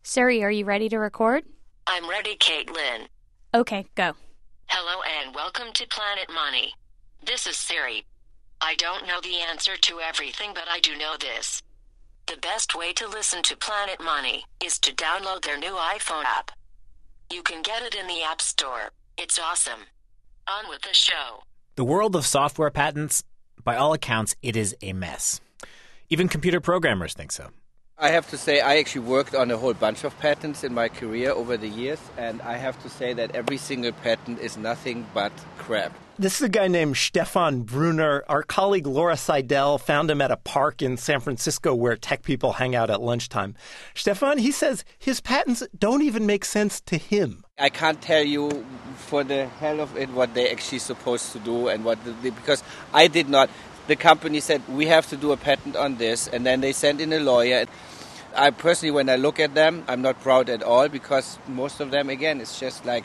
Siri, are you ready to record? I'm ready, Caitlin. Okay, go. Hello and welcome to Planet Money. This is Siri. I don't know the answer to everything, but I do know this. The best way to listen to Planet Money is to download their new iPhone app. You can get it in the App Store. It's awesome. On with the show. The world of software patents, by all accounts, it is a mess. Even computer programmers think so. I have to say I actually worked on a whole bunch of patents in my career over the years, and I have to say that every single patent is nothing but crap. This is a guy named Stefan Brunner. Our colleague Laura Seidel found him at a park in San Francisco where tech people hang out at lunchtime. Stefan, he says his patents don't even make sense to him. I can't tell you for the hell of it what they're actually supposed to do and because I did not. The company said, we have to do a patent on this, and then they sent in a lawyer. I personally, when I look at them, I'm not proud at all because most of them, again, it's just like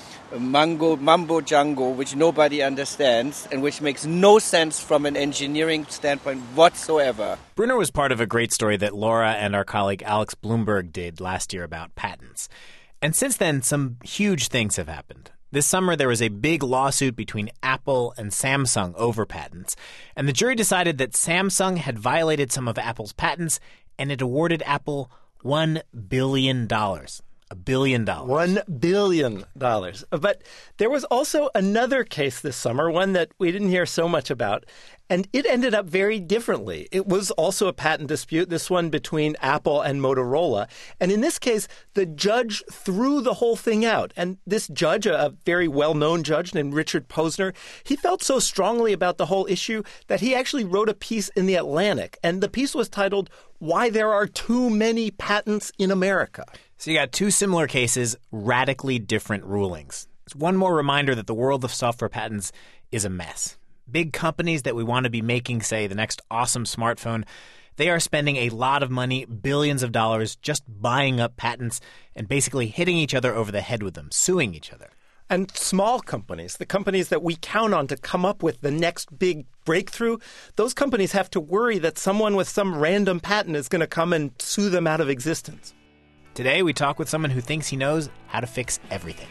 mumbo-jumbo, which nobody understands and which makes no sense from an engineering standpoint whatsoever. Brunner was part of a great story that Laura and our colleague Alex Bloomberg did last year about patents. And since then, some huge things have happened. This summer, there was a big lawsuit between Apple and Samsung over patents, and the jury decided that Samsung had violated some of Apple's patents, and it awarded Apple $1 billion. $1 billion. $1 billion. But there was also another case this summer, one that we didn't hear so much about, and it ended up very differently. It was also a patent dispute, this one between Apple and Motorola. And in this case, the judge threw the whole thing out. And this judge, a very well-known judge named Richard Posner, he felt so strongly about the whole issue that he actually wrote a piece in The Atlantic. And the piece was titled, "Why There Are Too Many Patents in America." So you got two similar cases, radically different rulings. It's one more reminder that the world of software patents is a mess. Big companies that we want to be making, say, the next awesome smartphone, they are spending a lot of money, billions of dollars, just buying up patents and basically hitting each other over the head with them, suing each other. And small companies, the companies that we count on to come up with the next big breakthrough, those companies have to worry that someone with some random patent is going to come and sue them out of existence. Today, we talk with someone who thinks he knows how to fix everything.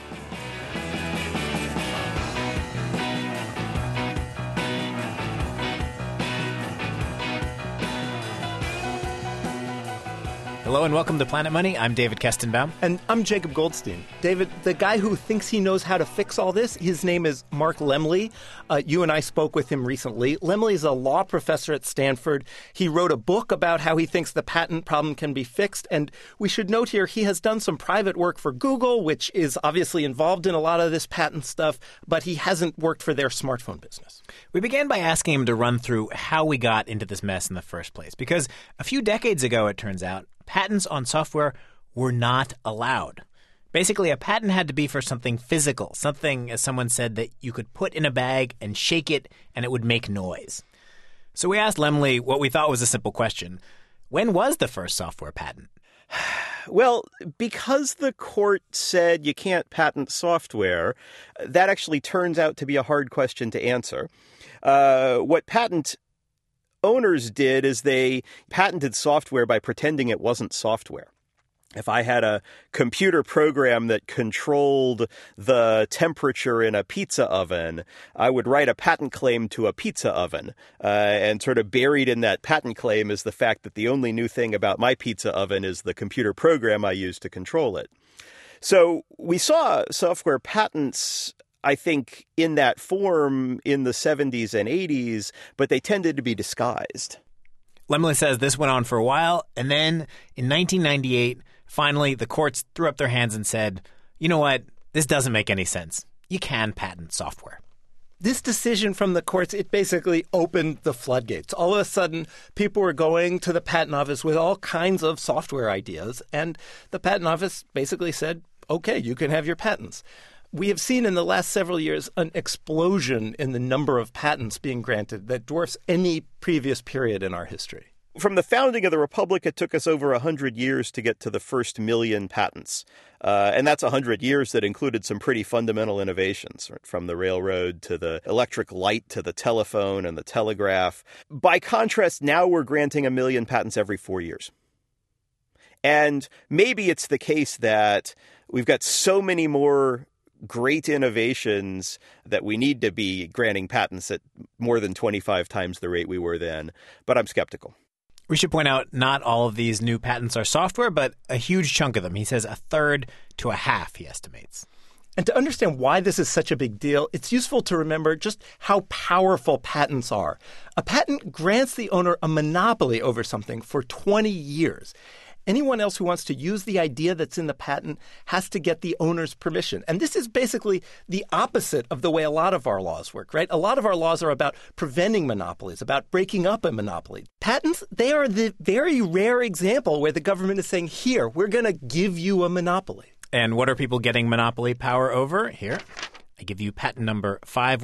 Hello and welcome to Planet Money. I'm David Kestenbaum. And I'm Jacob Goldstein. David, the guy who thinks he knows how to fix all this, his name is Mark Lemley. You and I spoke with him recently. Lemley is a law professor at Stanford. He wrote a book about how he thinks the patent problem can be fixed. And we should note here, he has done some private work for Google, which is obviously involved in a lot of this patent stuff, but he hasn't worked for their smartphone business. We began by asking him to run through how we got into this mess in the first place, because a few decades ago, it turns out, patents on software were not allowed. Basically, a patent had to be for something physical, something, as someone said, that you could put in a bag and shake it and it would make noise. So we asked Lemley what we thought was a simple question. When was the first software patent? Well, because the court said you can't patent software, that actually turns out to be a hard question to answer. What patent owners did is they patented software by pretending it wasn't software. If I had a computer program that controlled the temperature in a pizza oven, I would write a patent claim to a pizza oven. And sort of buried in that patent claim is the fact that the only new thing about my pizza oven is the computer program I use to control it. So we saw software patents, I think, in that form in the 70s and 80s, but they tended to be disguised. Lemley says this went on for a while, and then in 1998, finally, the courts threw up their hands and said, you know what, this doesn't make any sense. You can patent software. This decision from the courts, it basically opened the floodgates. All of a sudden, people were going to the patent office with all kinds of software ideas, and the patent office basically said, okay, you can have your patents. We have seen in the last several years an explosion in the number of patents being granted that dwarfs any previous period in our history. From the founding of the Republic, it took us over 100 years to get to the first million patents. And that's 100 years that included some pretty fundamental innovations, right? From the railroad to the electric light to the telephone and the telegraph. By contrast, now we're granting 1 million patents every 4 years. And maybe it's the case that we've got so many more great innovations that we need to be granting patents at more than 25 times the rate we were then, but I'm skeptical. We should point out not all of these new patents are software, but a huge chunk of them. He says a third to a half, he estimates. And to understand why this is such a big deal, it's useful to remember just how powerful patents are. A patent grants the owner a monopoly over something for 20 years. Anyone else who wants to use the idea that's in the patent has to get the owner's permission. And this is basically the opposite of the way a lot of our laws work, right? A lot of our laws are about preventing monopolies, about breaking up a monopoly. Patents, they are the very rare example where the government is saying, here, we're going to give you a monopoly. And what are people getting monopoly power over? Here, I give you patent number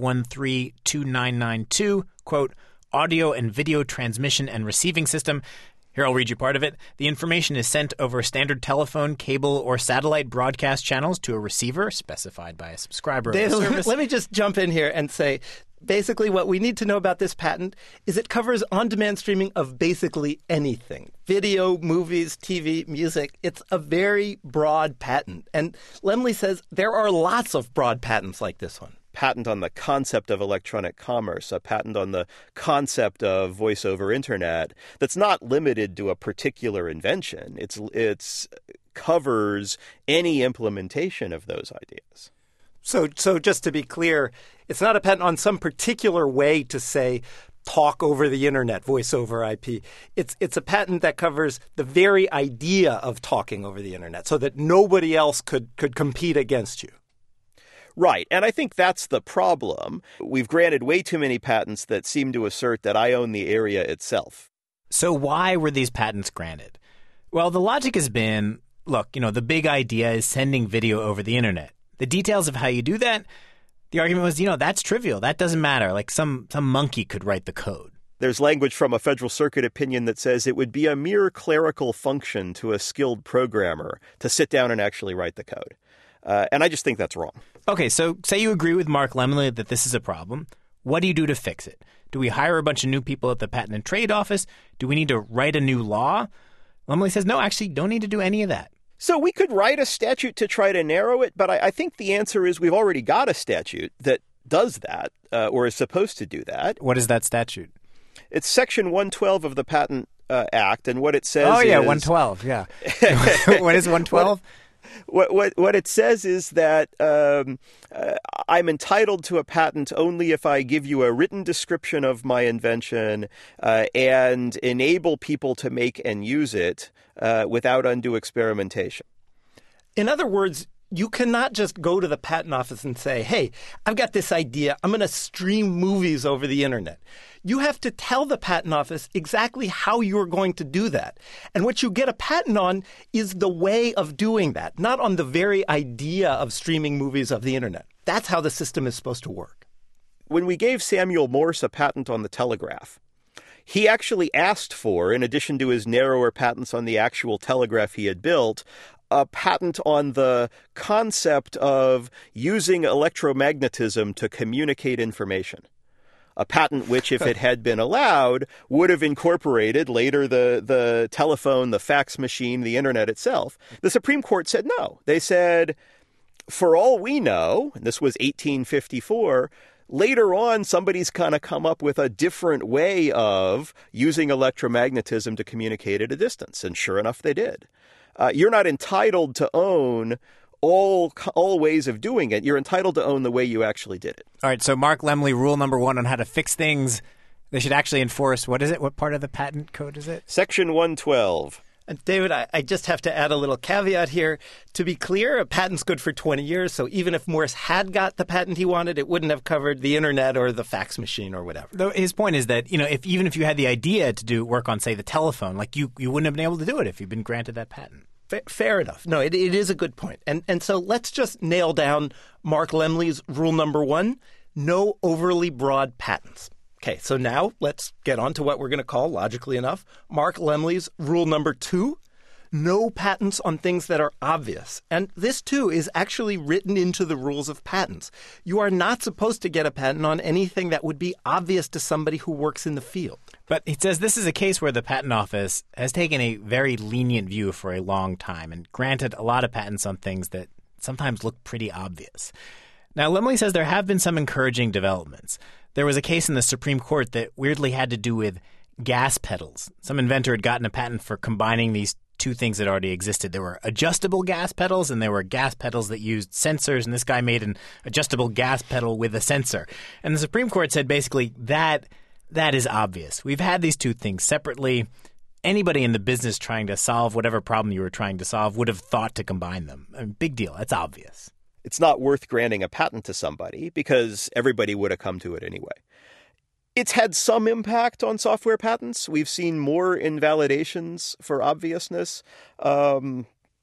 5132992, quote, audio and video transmission and receiving system. Here, I'll read you part of it. The information is sent over standard telephone, cable, or satellite broadcast channels to a receiver specified by a subscriber of the service. Let me just jump in here and say, basically what we need to know about this patent is it covers on-demand streaming of basically anything. Video, movies, TV, music. It's a very broad patent. And Lemley says there are lots of broad patents like this one. Patent on the concept of electronic commerce, a patent on the concept of voice over internet that's not limited to a particular invention. It's covers any implementation of those ideas. So just to be clear, it's not a patent on some particular way to say talk over the internet, voice over IP. It's a patent that covers the very idea of talking over the internet so that nobody else could compete against you. Right. And I think that's the problem. We've granted way too many patents that seem to assert that I own the area itself. So why were these patents granted? Well, the logic has been, look, the big idea is sending video over the internet. The details of how you do that, the argument was, that's trivial. That doesn't matter. Like some monkey could write the code. There's language from a Federal Circuit opinion that says it would be a mere clerical function to a skilled programmer to sit down and actually write the code. And I just think that's wrong. Okay, so say you agree with Mark Lemley that this is a problem. What do you do to fix it? Do we hire a bunch of new people at the Patent and Trade Office? Do we need to write a new law? Lemley says, no, actually, don't need to do any of that. So we could write a statute to try to narrow it, but I think the answer is we've already got a statute that does that or is supposed to do that. What is that statute? It's Section 112 of the Patent Act, and what it says is... Oh, yeah, 112, yeah. What is 112? What it says is that I'm entitled to a patent only if I give you a written description of my invention and enable people to make and use it without undue experimentation. In other words, you cannot just go to the patent office and say, hey, I've got this idea. I'm going to stream movies over the internet. You have to tell the patent office exactly how you're going to do that. And what you get a patent on is the way of doing that, not on the very idea of streaming movies of the internet. That's how the system is supposed to work. When we gave Samuel Morse a patent on the telegraph, he actually asked for, in addition to his narrower patents on the actual telegraph he had built, a patent on the concept of using electromagnetism to communicate information. A patent which, if it had been allowed, would have incorporated later the telephone, the fax machine, the internet itself. The Supreme Court said no. They said, for all we know, and this was 1854, later on somebody's kind of come up with a different way of using electromagnetism to communicate at a distance. And sure enough, they did. You're not entitled to own all ways of doing it. You're entitled to own the way you actually did it. All right, so Mark Lemley, rule number 1 on how to fix things. They should actually enforce, what is it? What part of the patent code is it? Section 112. And David, I just have to add a little caveat here. To be clear, a patent's good for 20 years, so even if Morse had got the patent he wanted, it wouldn't have covered the internet or the fax machine or whatever. Though his point is that, even if you had the idea to do work on, say, the telephone, like you wouldn't have been able to do it if you'd been granted that patent. Fair enough. No, it is a good point. And so let's just nail down Mark Lemley's rule number 1, no overly broad patents. Okay, so now let's get on to what we're going to call, logically enough, Mark Lemley's rule number 2, no patents on things that are obvious. And this, too, is actually written into the rules of patents. You are not supposed to get a patent on anything that would be obvious to somebody who works in the field. But he says this is a case where the Patent Office has taken a very lenient view for a long time and granted a lot of patents on things that sometimes look pretty obvious. Now, Lemley says there have been some encouraging developments. There was a case in the Supreme Court that weirdly had to do with gas pedals. Some inventor had gotten a patent for combining these two things that already existed. There were adjustable gas pedals and there were gas pedals that used sensors, and this guy made an adjustable gas pedal with a sensor. And the Supreme Court said basically that is obvious. We've had these two things separately. Anybody in the business trying to solve whatever problem you were trying to solve would have thought to combine them. I mean, big deal. That's obvious. It's not worth granting a patent to somebody because everybody would have come to it anyway. It's had some impact on software patents. We've seen more invalidations for obviousness. I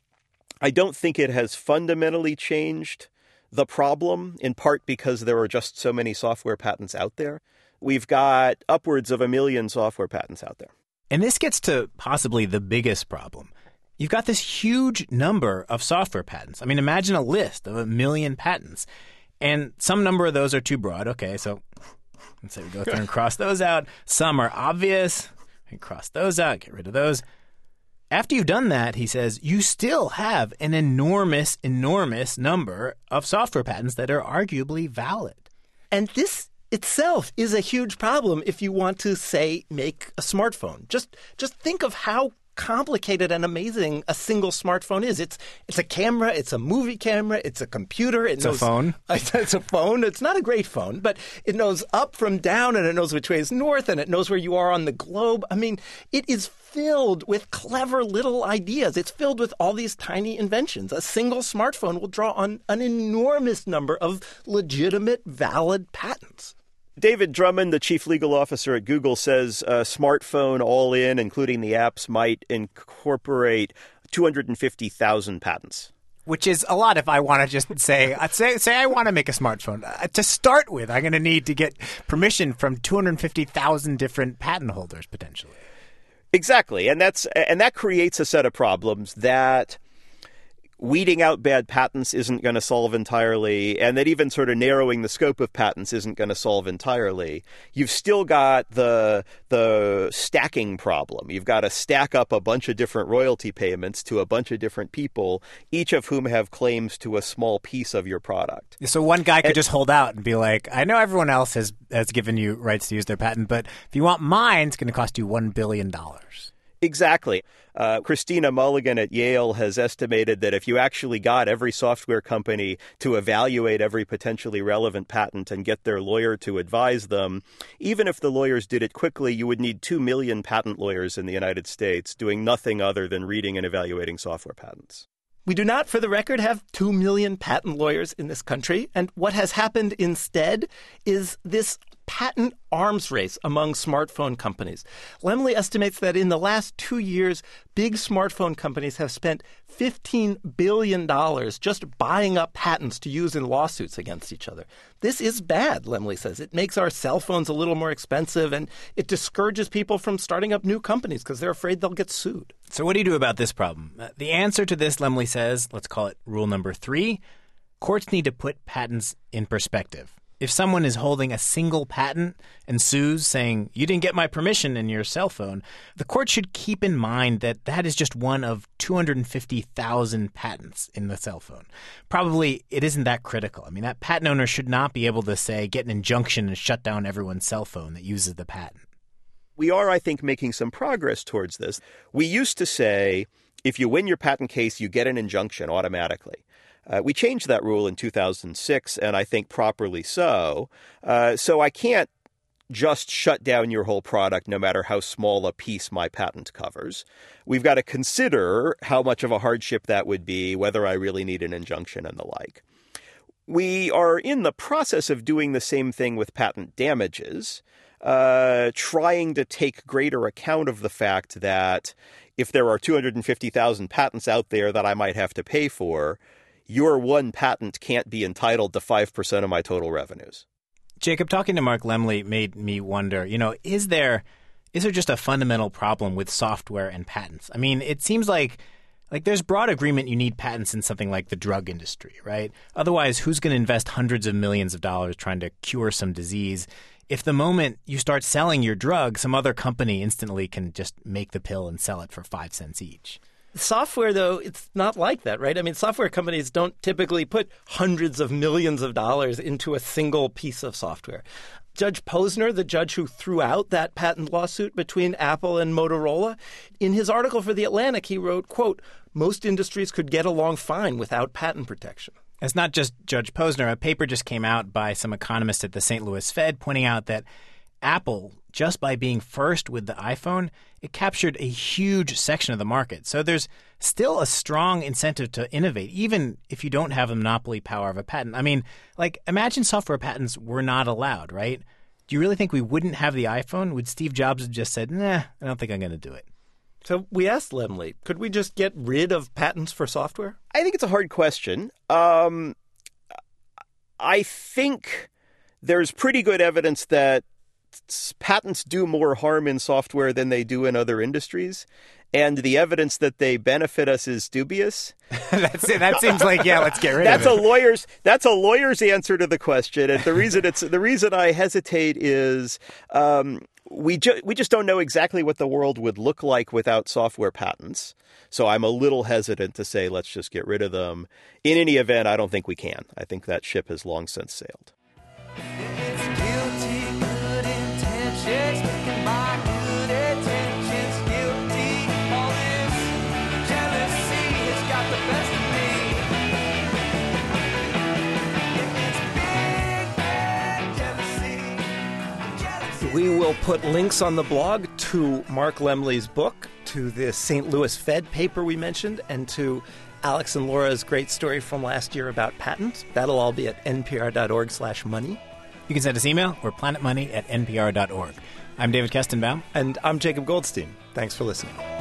don't think it has fundamentally changed the problem, in part because there are just so many software patents out there. We've got upwards of 1 million software patents out there. And this gets to possibly the biggest problem. You've got this huge number of software patents. I mean, imagine a list of 1 million patents. And some number of those are too broad. Okay, so let's say we go through and cross those out. Some are obvious. We cross those out, get rid of those. After you've done that, he says, you still have an enormous, enormous number of software patents that are arguably valid. And this itself is a huge problem if you want to, say, make a smartphone. Just think of how complicated and amazing a single smartphone is. It's a camera, it's a movie camera, it's a computer. It's a phone. It's a phone. It's not a great phone, but it knows up from down, and it knows which way is north, and it knows where you are on the globe. I mean, it is filled with clever little ideas. It's filled with all these tiny inventions. A single smartphone will draw on an enormous number of legitimate, valid patents. David Drummond, the chief legal officer at Google, says a smartphone all in, including the apps, might incorporate 250,000 patents. Which is a lot if I want to just say I want to make a smartphone. To start with, I'm going to need to get permission from 250,000 different patent holders, potentially. Exactly. And that creates a set of problems that weeding out bad patents isn't going to solve entirely, and that even sort of narrowing the scope of patents isn't going to solve entirely. You've still got the stacking problem. You've got to stack up a bunch of different royalty payments to a bunch of different people, each of whom have claims to a small piece of your product. So one guy could just hold out and be like, I know everyone else has given you rights to use their patent, but if you want mine, it's going to cost you $1 billion. Exactly. Christina Mulligan at Yale has estimated that if you actually got every software company to evaluate every potentially relevant patent and get their lawyer to advise them, even if the lawyers did it quickly, you would need 2 million patent lawyers in the United States doing nothing other than reading and evaluating software patents. We do not, for the record, have 2 million patent lawyers in this country. And what has happened instead is this patent arms race among smartphone companies. Lemley estimates that in the last 2 years, big smartphone companies have spent $15 billion just buying up patents to use in lawsuits against each other. This is bad, Lemley says. It makes our cell phones a little more expensive, and it discourages people from starting up new companies because they're afraid they'll get sued. So what do you do about this problem? The answer to this, Lemley says, let's call it rule number 3, courts need to put patents in perspective. If someone is holding a single patent and sues saying, you didn't get my permission in your cell phone, the court should keep in mind that that is just one of 250,000 patents in the cell phone. Probably it isn't that critical. I mean, that patent owner should not be able to say, get an injunction and shut down everyone's cell phone that uses the patent. We are, I think, making some progress towards this. We used to say, if you win your patent case, you get an injunction automatically. We changed that rule in 2006, and I think properly so. So I can't just shut down your whole product no matter how small a piece my patent covers. We've got to consider how much of a hardship that would be, whether I really need an injunction and the like. We are in the process of doing the same thing with patent damages, trying to take greater account of the fact that if there are 250,000 patents out there that I might have to pay for, your one patent can't be entitled to 5% of my total revenues. Jacob, talking to Mark Lemley made me wonder, is there just a fundamental problem with software and patents? I mean, it seems like Like, there's broad agreement you need patents in something like the drug industry, right? Otherwise, who's going to invest hundreds of millions of dollars trying to cure some disease if the moment you start selling your drug, some other company instantly can just make the pill and sell it for 5 cents each? Software, though, it's not like that, right? I mean, software companies don't typically put hundreds of millions of dollars into a single piece of software. Judge Posner, the judge who threw out that patent lawsuit between Apple and Motorola, in his article for The Atlantic, he wrote, quote, "Most industries could get along fine without patent protection." It's not just Judge Posner. A paper just came out by some economist at the St. Louis Fed pointing out that Apple, just by being first with the iPhone, it captured a huge section of the market. So there's still a strong incentive to innovate, even if you don't have the monopoly power of a patent. I mean, like, imagine software patents were not allowed, right? Do you really think we wouldn't have the iPhone? Would Steve Jobs have just said, nah, I don't think I'm going to do it? So we asked Lemley, could we just get rid of patents for software? I think it's a hard question. I think there's pretty good evidence that patents do more harm in software than they do in other industries. And the evidence that they benefit us is dubious. That's it. That seems like, yeah, let's get rid of it. That's a lawyer's answer to the question. And the reason I hesitate is we just don't know exactly what the world would look like without software patents. So I'm a little hesitant to say let's just get rid of them. In any event, I don't think we can. I think that ship has long since sailed. We will put links on the blog to Mark Lemley's book, to the St. Louis Fed paper we mentioned, and to Alex and Laura's great story from last year about patents. That'll all be at npr.org/money. You can send us email or planetmoney@npr.org. I'm David Kestenbaum. And I'm Jacob Goldstein. Thanks for listening.